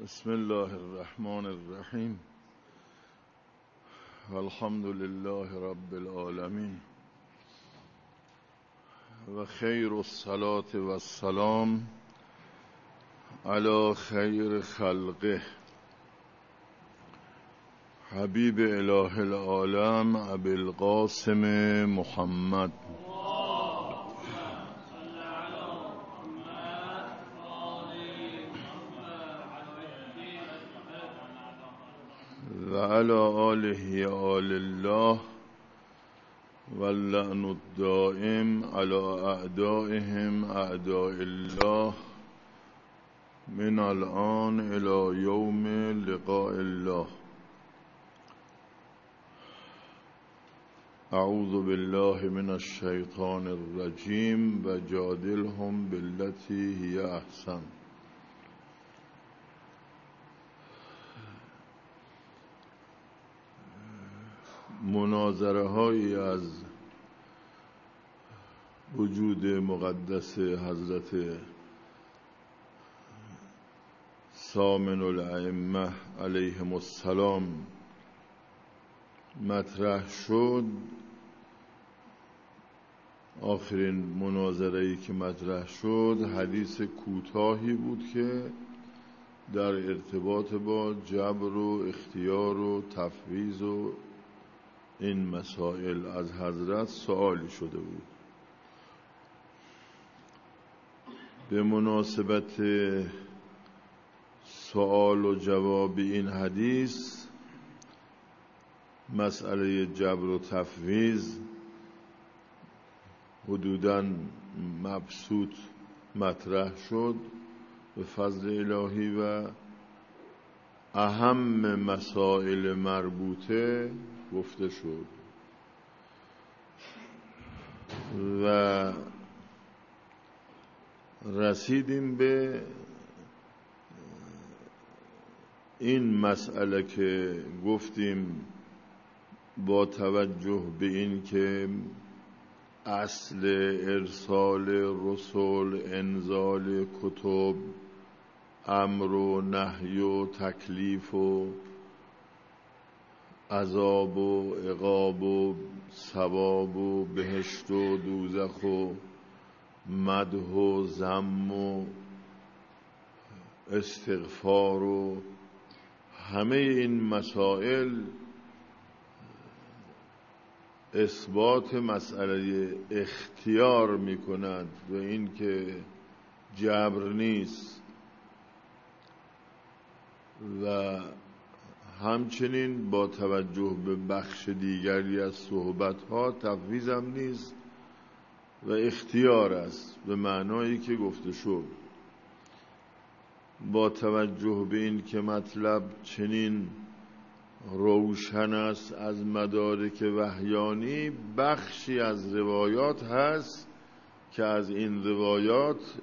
بسم الله الرحمن الرحیم والحمد لله رب العالمین و خیر الصلاة و السلام علی خیر خلقه حبیب اله العالم ابی القاسم محمد و علی آله آل الله واللعن الدائم علی اعدائهم اعداء الله من الآن الى یوم لقاء الله. اعوذ بالله من الشیطان الرجیم و جادلهم بالتی هی احسن. مناظره هایی از وجود مقدس حضرت ثامن الائمه علیهم السلام مطرح شد. آخرین مناظره‌ای که مطرح شد حدیث کوتاهی بود که در ارتباط با جبر و اختیار و تفویض و این مسائل از حضرت سوالی شده بود. به مناسبت سوال و جواب این حدیث مسئله جبر و تفویض حدوداً مبسوط مطرح شد به فضل الهی و اهم مسائل مربوطه گفته شد و رسیدیم به این مسئله که گفتیم با توجه به این که اصل ارسال رسول انزال کتب امر و نهی و تکلیف و عذاب و عقاب و ثواب و بهشت و دوزخ و مدح و ذم و استغفار و همه این مسائل اثبات مسئله اختیار می کند و این که جبر نیست و همچنین با توجه به بخش دیگری از صحبت‌ها تفویض هم نیست و اختیار است به معنایی که گفته شد. با توجه به این که مطلب چنین روشن است از مدارک وحیانی، بخشی از روایات هست که از این روایات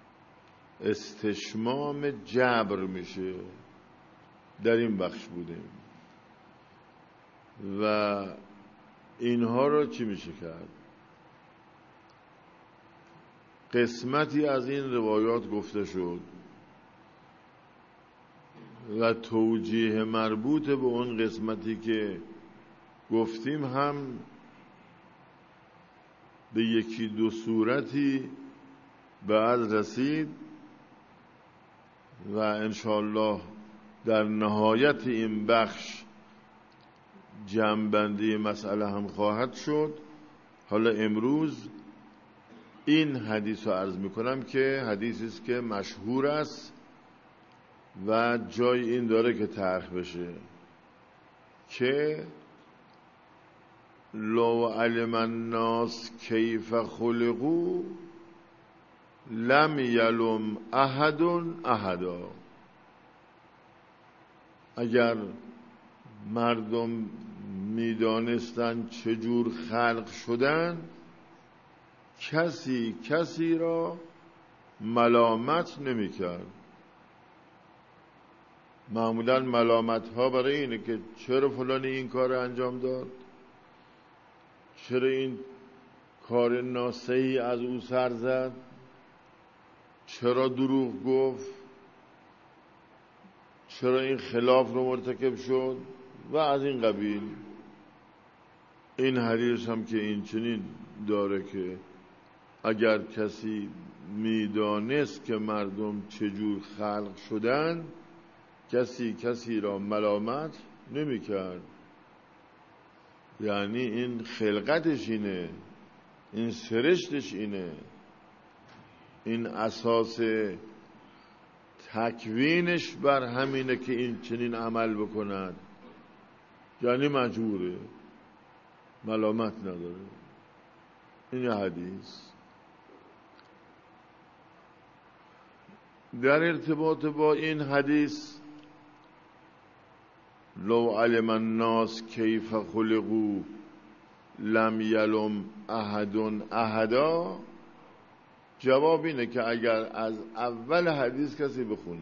استشمام جبر میشه. در این بخش بودیم و اینها رو چی میشه کرد؟ قسمتی از این روایات گفته شد و توجیه مربوط به اون قسمتی که گفتیم هم به یکی دو صورتی بعد رسید و انشاءالله در نهایت این بخش جمع‌بندی مسئله هم خواهد شد. حالا امروز این حدیث رو عرض میکنم که حدیثی است که مشهور است و جای این داره که طرح بشه که لو علم الناس کیف خلقوا لم یلم احد احدا. اگر مردم میدانستن چجور خلق شدن کسی را ملامت نمی کرد. معمولا ملامت ها برای اینه که چرا فلانی این کار انجام داد، چرا این کار ناصحی از او سر زد، چرا دروغ گفت، چرا این خلاف رو مرتکب شد و از این قبیل. این حدیث هم که این چنین داره که اگر کسی میدانست که مردم چجور خلق شدن کسی را ملامت نمی کرد. یعنی این خلقتش اینه، این سرشتش اینه، این اساس تکوینش بر همینه که این چنین عمل بکند، یعنی مجبوره، ملامت نداره. این حدیث در ارتباط با این حدیث لو علم الناس کیف خلقوا لم یلم احد احدا، جواب اینه که اگر از اول حدیث کسی بخونه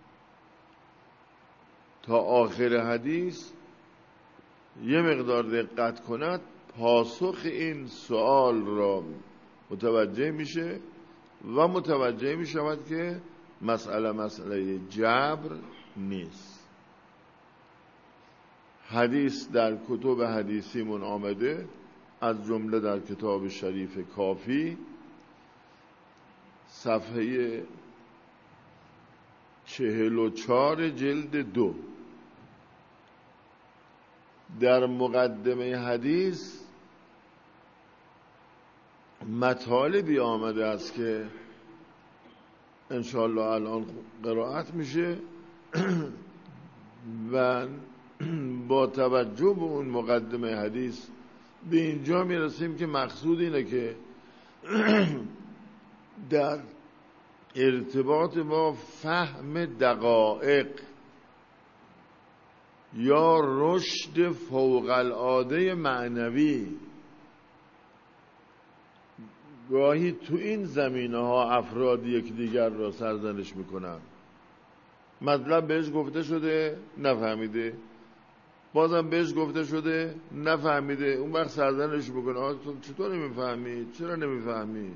تا آخر حدیث یه مقدار دقت کند پاسخ این سوال را متوجه میشه و متوجه میشود که مسئله جبر نیست. حدیث در کتب حدیثیمون آمده، از جمله در کتاب شریف کافی صفحه 44 جلد 2 در مقدمه حدیث مطالبی آمده است که انشاءالله الان قرائت میشه و با توجه به اون مقدمه حدیث به اینجا میرسیم که مقصود اینه که در ارتباط با فهم دقایق یا رشد فوق العاده معنوی گاهی تو این زمینه ها افراد یکدیگر را سرزنش میکنن. مطلب بهش گفته شده نفهمیده، بازم بهش گفته شده نفهمیده، اون وقت سرزنش میکنه تو چطور نمیفهمی؟ چرا نمیفهمی؟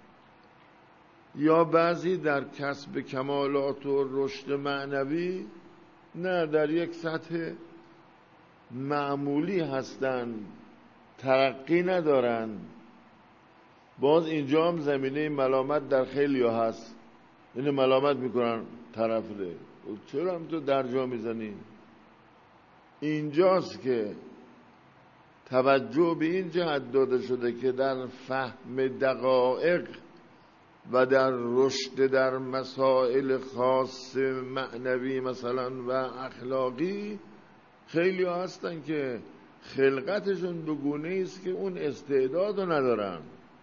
یا بعضی در کسب کمالات و رشد معنوی نه، در یک سطح معمولی هستن، ترقی ندارن. باز اینجا هم زمینه ملامت در خیلی ها هست، اینو ملامت میکنن طرف ده، چرا هم تو درجا میزنی؟ اینجاست که توجه به این جهت داده شده که در فهم دقایق و در رشد در مسائل خاص معنوی مثلا و اخلاقی خیلی ها هستن که خلقتشون به گونه است که اون استعداد رو ندارن،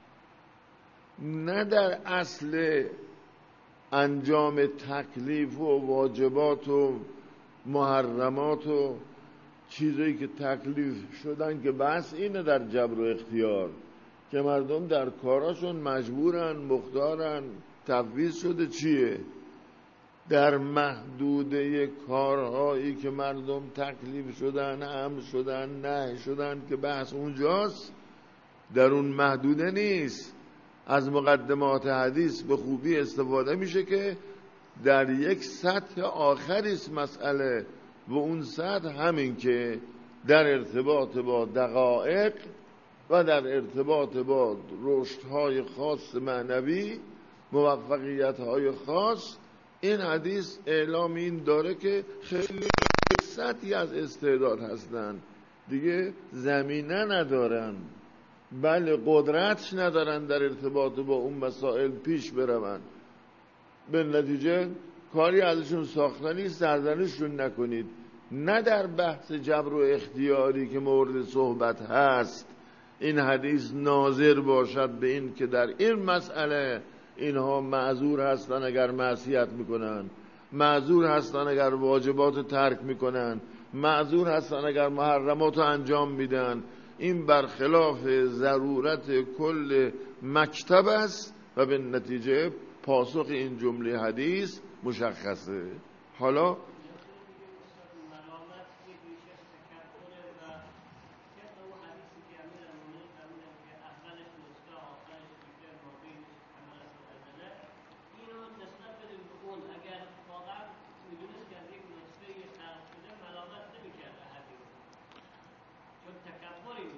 نه در اصل انجام تکلیف و واجبات و محرمات و چیزایی که تکلیف شدن، که بحث اینه در جبر و اختیار که مردم در کاراشون مجبورن، مختارن، تفویض شده. چیه؟ در محدوده کارهایی که مردم تکلیف شدن، امر شدن، نهی شدن، که بحث اونجاست، در اون محدوده نیست. از مقدمات حدیث به خوبی استفاده میشه که در یک سطح آخری است مسئله، و اون سطح همین که در ارتباط با دقایق و در ارتباط با رشدهای خاص معنوی، موفقیت‌های خاص، این حدیث اعلام این داره که خیلی سطحی از استعداد هستن، دیگه زمینه ندارن، بله قدرتش ندارن در ارتباط با اون مسائل پیش برون. به نتیجه کاری ازشون ساختنی، سرزنششون نکنید. نه در بحث جبر و اختیاری که مورد صحبت هست این حدیث ناظر باشد به این که در این مسئله اینها معذور هستن اگر معصیت میکنن، معذور هستن اگر واجبات ترک میکنن، معذور هستن اگر محرمات انجام میدن. این برخلاف ضرورت کل مکتب است و به نتیجه پاسخ این جمله حدیث مشخصه. حالا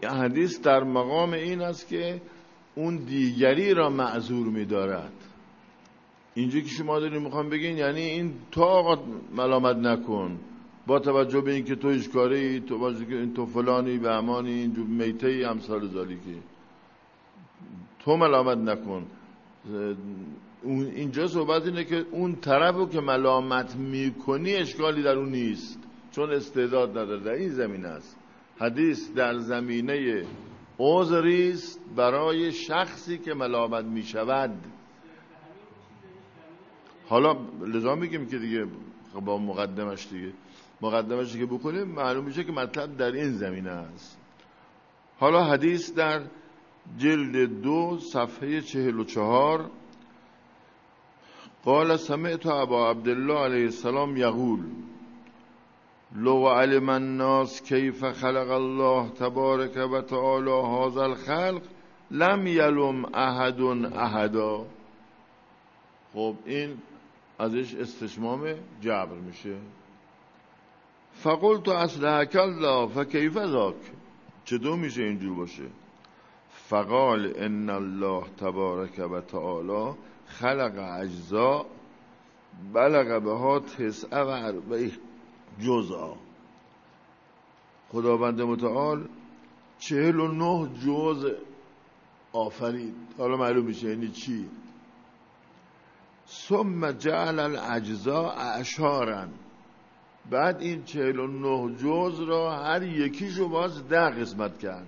حدیث در مقام این است که اون دیگری را معذور می‌دارد. اینجا که شما دارین میخوام بگین یعنی این تو آقا ملامت نکن، با توجه به این که تو اشکاری، تو باشه که این تو فلانی به امانی اینجور میته امثال ذالیکی، تو ملامت نکن. اینجا صحبت اینه که اون طرفو که ملامت میکنی اشکالی در اون نیست، چون استعداد نداره. در این زمینه است حدیث، در زمینه عذری است برای شخصی که ملامت میشود. حالا لذا میگیم که دیگه با مقدمش که بکنیم معلوم میشه که مطلب در این زمینه است. حالا حدیث در جلد 2 صفحه 44 قال سمعت ابا عبدالله علیه السلام یقول لو علم الناس کیف خلق الله تبارک و تعالی هذا الخلق لم یلم احد احدا. خب این ازش استشمام جبر میشه. فقلت اصلحک الله فکیف ذاک، چطور میشه اینجور باشه؟ فقال ان الله تبارک و تعالی خلق اجزاء بلغ بها 49 جزءا. خداوند متعال 49 جزء آفرید. حالا معلوم میشه یعنی چی؟ ثم جعل الاجزاء اعشارا، بعد این 49 جزء را هر یکیشو باز 10 قسمت کرد.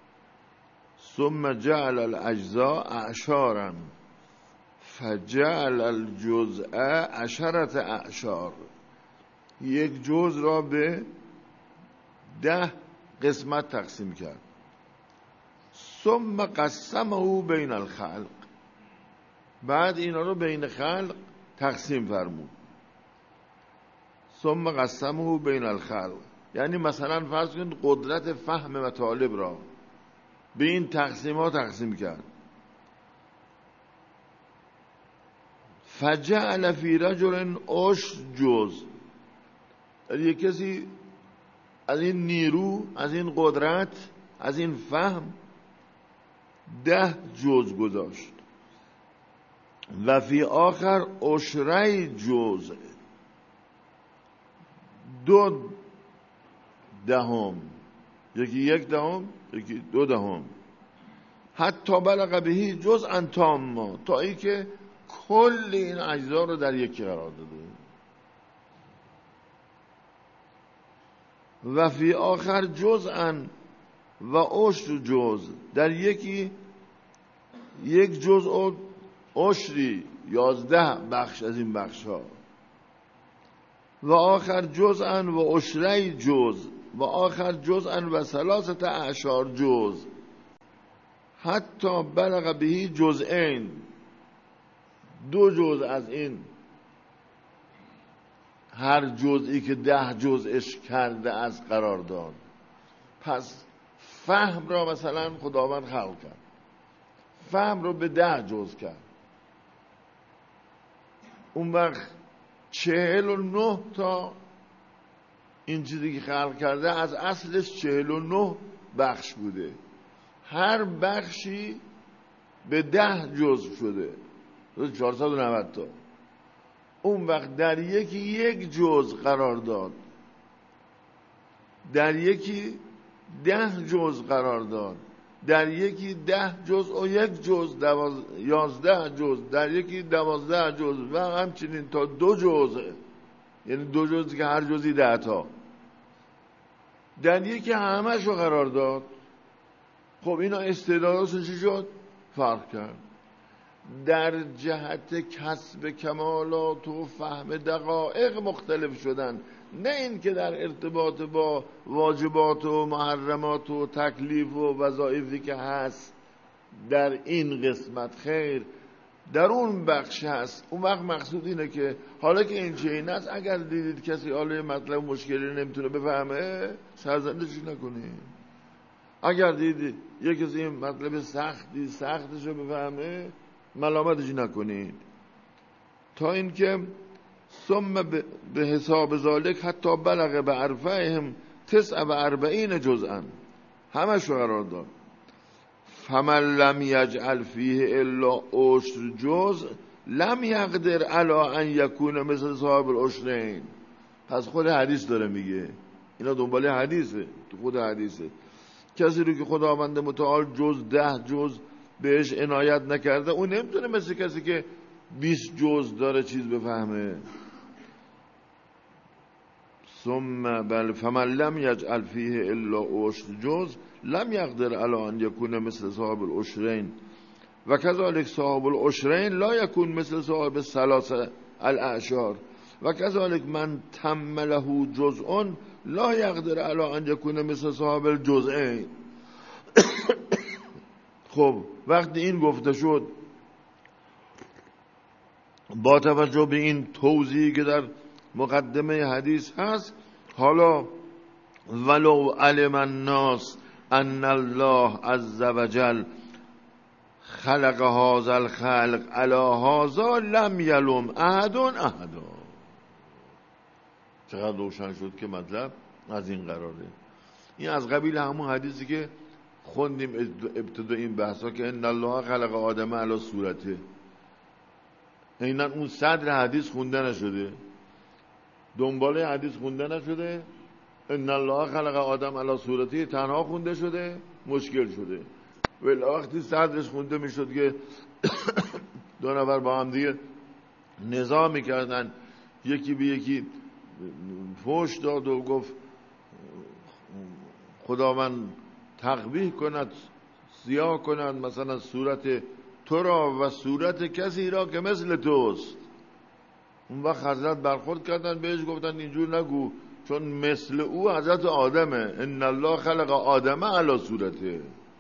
ثم جعل الاجزاء اعشارا فجعل الجزء 10 اعشار، یک جزء را به 10 قسمت تقسیم کرد. ثم قسمه بین الخلق، بعد اینا رو بین خلق تقسیم فرمود. ثم قسمه بین الخلق یعنی مثلا فرض کنید قدرت فهم مطالب را به این تقسیم ها تقسیم کرد. فجعل فی رجل عشر جزء، یک کسی از این نیرو، از این قدرت، از این فهم 10 جزء گذاشت. و فی آخر عشری جزء، 2 دهم، یکی 1 دهم، یکی 2 دهم، حتی بلغ بهی جزءا تاما، تا ای که کل این اجزا رو در یکی قرار داده. و فی آخر جزءا و عشر جزء، در یکی 1 جزء و عشری 11 بخش از این بخش ها. و آخر جزءا و عشری جزء و آخر جزءا و 3 اعشار جزء حتی بلغ بهی جزئین، 2 جزء از این هر جزئی که 10 جزءش کرده از قرار داد. پس فهم را مثلا خداوند خلق کرد، فهم را به 10 جزء کرد. اون وقت 49 تا این چیزی که خلق کرده از اصلش 49 بخش بوده، هر بخشی به 10 جزء شده، 490 تا. اون وقت در یکی 1 جزء قرار داد، در یکی 10 جزء قرار داد، در یکی 10 جزء و 1 جزء 11 جزء، در یکی 12 جزء و همچنین تا 2 جزء، یعنی 2 جزء که هر جزئی 10 تا، در یکی همش رو قرار داد. خب اینا استعداداتشون چی شد؟ فرق کرد. در جهت کسب کمالات و فهم دقایق مختلف شدن، نه این که در ارتباط با واجبات و محرمات و تکلیف و وظایفی که هست در این قسمت، خیر در اون بخش هست. اون وقت مقصود اینه که حالا که این چنین است، اگر دیدید کسی حالا مطلب مشکلی نمیتونه بفهمه، سرزنش نکنید. اگر دیدید یک کسی این مطلب سختش رو بفهمه، ملامتش نکنید. تا اینکه ثم به حساب ذالک حتی بلغ به عرفهم 49 جزءا، همش رو قرار داد. فمن لم یجعل فیه الا عشر جزء لم یقدر علی ان یکون مثل صاحب العشرین. پس خود حدیث داره میگه، اینا دنبال حدیثه، تو خود حدیثه. کسی رو که خداوند متعال جز 10 جز بهش عنایت نکرده، اون نمیتونه مثل کسی که 20 جز داره چیز بفهمه. ثم بل فمن لم یجعل فیه الا عشر جز لم یقدر علی ان یکون مثل صاحب العشرین و کذالک صاحب العشرین لا یکون مثل صاحب الثلاث الاعشار و کذالک من تم له جزء لا یقدر علی ان یکون مثل صاحب الجزئین. خب وقتی این گفته شد، با توجه به این توضیحی که در مقدمه حدیث هست، حالا ولو علم الناس ان الله عز وجل خلق هذا الخلق على هذا لم یلوم احد احدا. چقدر روشن شد که مطلب از این قراره. این از قبیل همون حدیثی که خوندیم ابتدا این بحثا که ان الله خلق آدم علی صورته. اینا اون صدر حدیث خونده نشده، دنبال حدیث خونده نشده. ان الله خلق آدم علی صورته تنها خونده شده، مشکل شده. ولی وقتی صدرش خونده میشد که دو نفر با هم دیگه نزاع میکردن، یکی به یکی فوش داد و گفت خداوند تقبیح کند، سیاه کند مثلا صورت تو را و صورت کسی را که مثل توست. اون وقت حضرت برخورد کردن بهش، گفتن اینجور نگو، چون مثل او حضرت آدمه. ان الله خلق آدم علی صورته.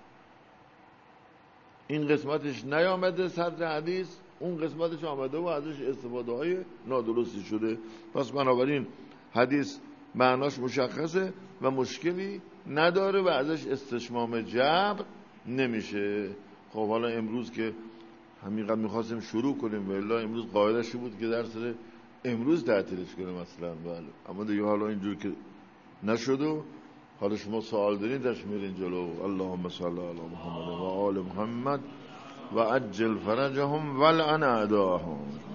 این قسمتش نیامده صدر حدیث، اون قسمتش آمده و ازش استفاده های نادرستی شده. پس بنابراین حدیث معناش مشخصه و مشکلی نداره و ازش استشمام جبر نمیشه. خب حالا امروز که همینقدر میخواستیم شروع کنیم، والله امروز قاعده‌اش بود که درس امروز تعطیلش کنیم اصلا، بله، اما دیگه حالا اینجور که نشد و حالا شما سوال دارین درش میرین جلو. اللهم صل علی محمد و آل محمد و عجل فرجهم ولعن اعداءهم.